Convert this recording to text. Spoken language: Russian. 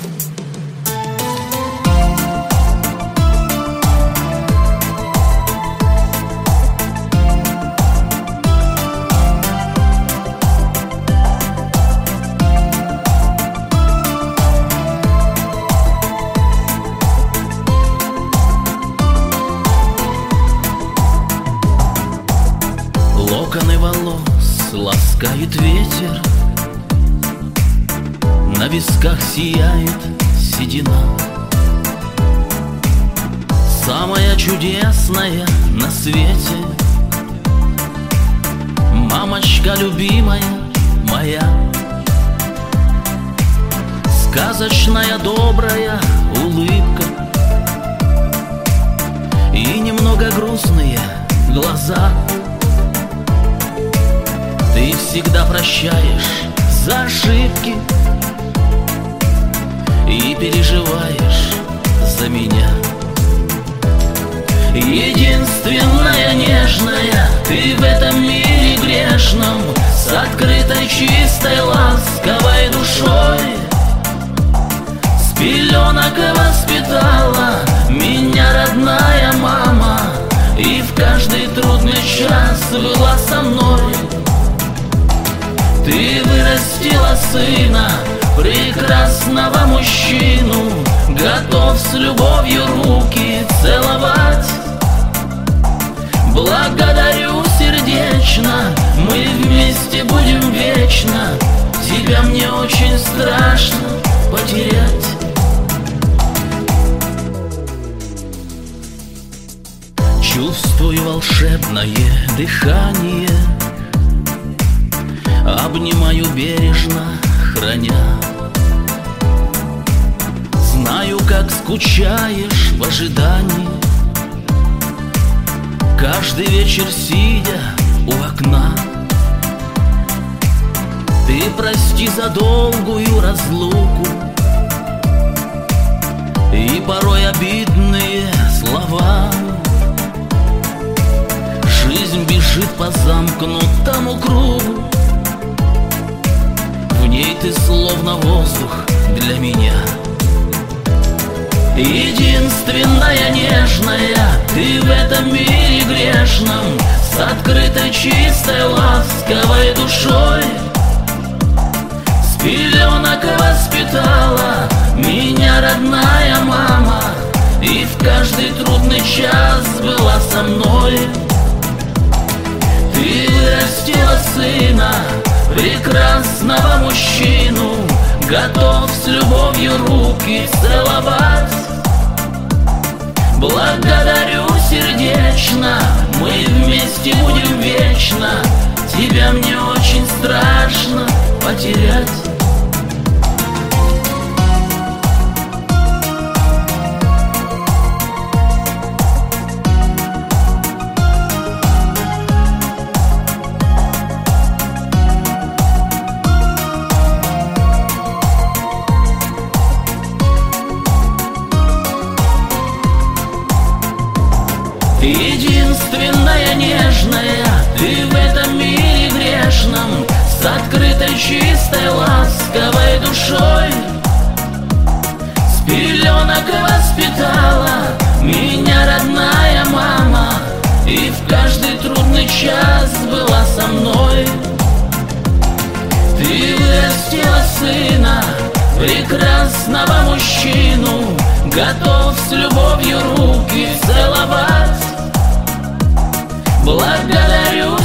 Локоны волос ласкает ветер, на висках сияет седина. Самая чудесная на свете, мамочка любимая моя. Сказочная добрая улыбка и немного грустные глаза. Ты всегда прощаешь за ошибки и переживаешь за меня. Единственная нежная ты в этом мире грешном, с открытой, чистой, ласковой душой. С пеленок воспитала меня родная мама, и в каждый трудный час была со мной. Ты вырастила сына, прекрасного мужчину, готов с любовью руки целовать. Благодарю сердечно, мы вместе будем вечно, тебя мне очень страшно потерять. Чувствую волшебное дыхание, обнимаю бережно, храня. Знаю, как скучаешь в ожидании, каждый вечер сидя у окна. Ты прости за долгую разлуку и порой обидные слова. Жизнь бежит по замкнутому кругу, в ней ты словно воздух для меня. Единственная нежная ты в этом мире грешном, с открытой, чистой, ласковой душой. С пеленок воспитала меня родная мама, и в каждый трудный час была со мной. Ты вырастила сына, прекрасного мужчину, готов с любовью руки целовать. Благодарю сердечно, мы вместе будем вечно, тебя мне очень страшно потерять. Единственная нежная ты в этом мире грешном, с открытой, чистой, ласковой душой. С пеленок воспитала меня родная мама, и в каждый трудный час была со мной. Ты вырастила сына, прекрасного мужчину, готов с любовью руки целовать. Благодарю